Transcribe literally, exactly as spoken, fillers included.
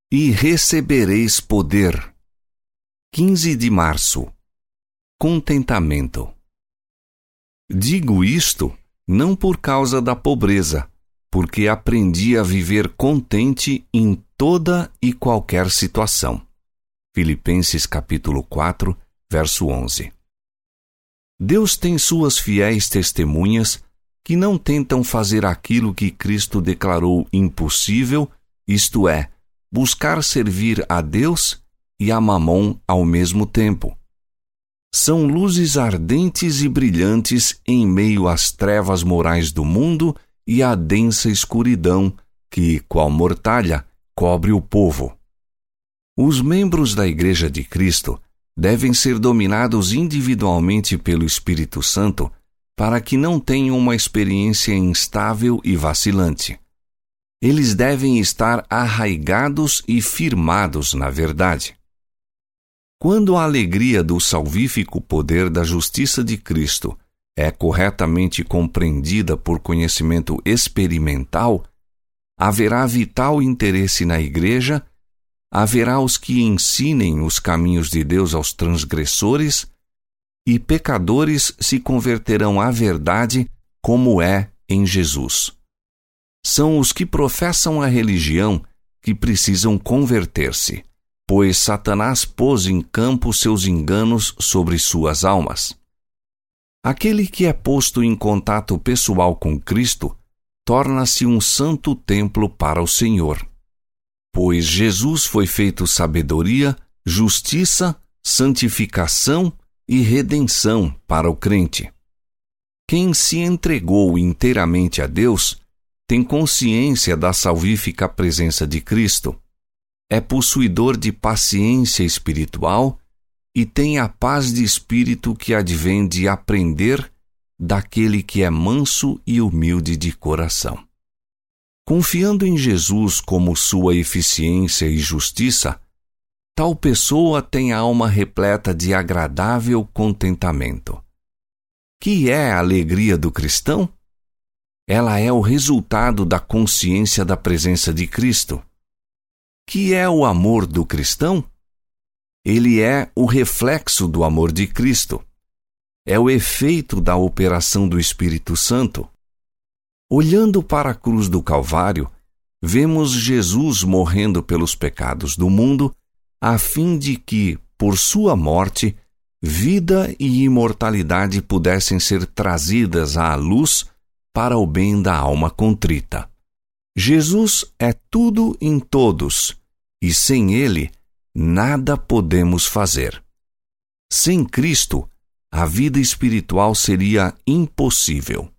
E recebereis poder. quinze de março. Contentamento. Digo isto não por causa da pobreza, porque aprendi a viver contente em toda e qualquer situação. Filipenses capítulo quatro, verso onze. Deus tem suas fiéis testemunhas que não tentam fazer aquilo que Cristo declarou impossível, isto é, buscar servir a Deus e a Mamon ao mesmo tempo. São luzes ardentes e brilhantes em meio às trevas morais do mundo e à densa escuridão que, qual mortalha, cobre o povo. Os membros da Igreja de Cristo devem ser dominados individualmente pelo Espírito Santo para que não tenham uma experiência instável e vacilante. Eles devem estar arraigados e firmados na verdade. Quando a alegria do salvífico poder da justiça de Cristo é corretamente compreendida por conhecimento experimental, haverá vital interesse na Igreja, haverá os que ensinem os caminhos de Deus aos transgressores, e pecadores se converterão à verdade como é em Jesus. São os que professam a religião que precisam converter-se, pois Satanás pôs em campo seus enganos sobre suas almas. Aquele que é posto em contato pessoal com Cristo torna-se um santo templo para o Senhor, pois Jesus foi feito sabedoria, justiça, santificação e redenção para o crente. Quem se entregou inteiramente a Deus tem consciência da salvífica presença de Cristo, é possuidor de paciência espiritual e tem a paz de espírito que advém de aprender daquele que é manso e humilde de coração. Confiando em Jesus como sua eficiência e justiça, tal pessoa tem a alma repleta de agradável contentamento. Que é a alegria do cristão? Ela é o resultado da consciência da presença de Cristo. Que é o amor do cristão? Ele é o reflexo do amor de Cristo. É o efeito da operação do Espírito Santo. Olhando para a cruz do Calvário, vemos Jesus morrendo pelos pecados do mundo, a fim de que, por sua morte, vida e imortalidade pudessem ser trazidas à luz para o bem da alma contrita. Jesus é tudo em todos, e sem Ele, nada podemos fazer. Sem Cristo, a vida espiritual seria impossível.